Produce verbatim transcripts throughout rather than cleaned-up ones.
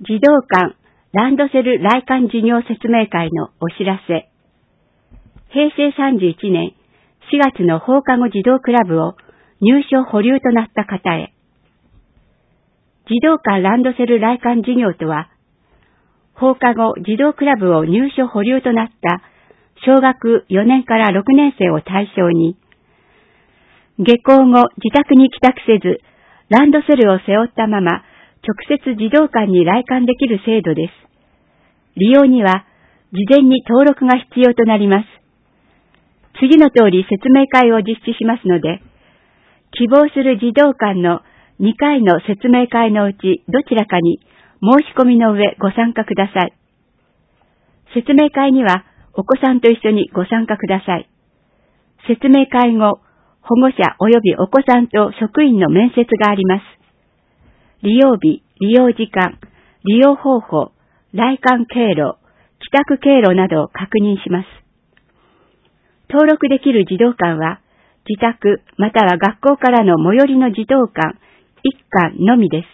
児童館ランドセル来館事業説明会のお知らせ。へいせいさんじゅういちねんしがつの放課後児童クラブを入所保留となった方へ。児童館ランドセル来館事業とは、放課後児童クラブを入所保留となった小学よねんからろくねん生を対象に、下校後自宅に帰宅せず、ランドセルを背負ったまま直接児童館に来館できる制度です。利用には事前に登録が必要となります。次の通り説明会を実施しますので、希望する児童館のにかいの説明会のうちどちらかに申し込みの上ご参加ください。説明会にはお子さんと一緒にご参加ください。説明会後、保護者及びお子さんと職員の面接があります。利用日、利用時間、利用方法、来館経路、帰宅経路などを確認します。登録できる児童館は、自宅または学校からの最寄りの児童館いっかんのみです。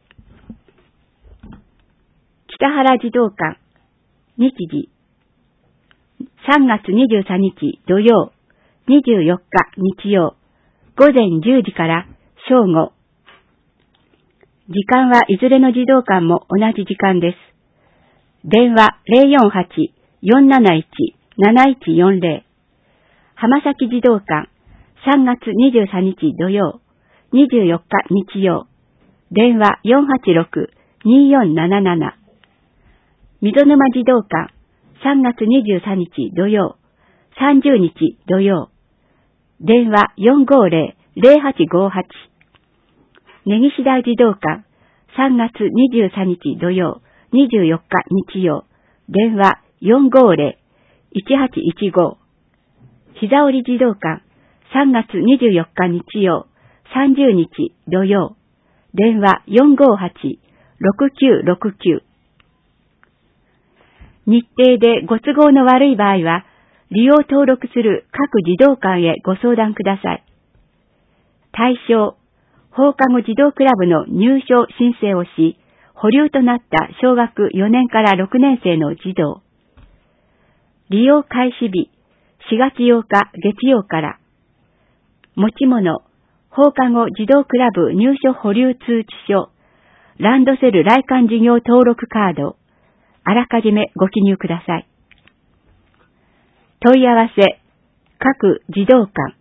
北原児童館、日時、さんがつにじゅうさんにち土曜、にじゅうよっか日曜、ごぜんじゅうじから正午。時間はいずれの児童館も同じ時間です。電話 ゼロよんはち よんなないち なないちよんゼロ。浜崎児童館、さんがつにじゅうさんにち土曜、にじゅうよっか日曜。電話 よんはちろく によんなななな。溝沼児童館、さんがつにじゅうさんにち土曜、さんじゅうにち土曜。電話 よんごゼロ ゼロはちごはち。根岸台児童館、さんがつにじゅうさんにち土曜、にじゅうよっか日曜。電話 よんごゼロ いちはちいちご。膝折児童館、さんがつにじゅうよっか日曜、さんじゅうにち土曜。電話 よんごはち ろくきゅうろくきゅう。日程でご都合の悪い場合は、利用登録する各児童館へご相談ください。対象、放課後児童クラブの入所申請をし、保留となった小学よねんからろくねん生の児童。利用開始日、しがつようか月曜から。持ち物、放課後児童クラブ入所保留通知書、ランドセル来館事業登録カード、あらかじめご記入ください。問い合わせ、各児童館。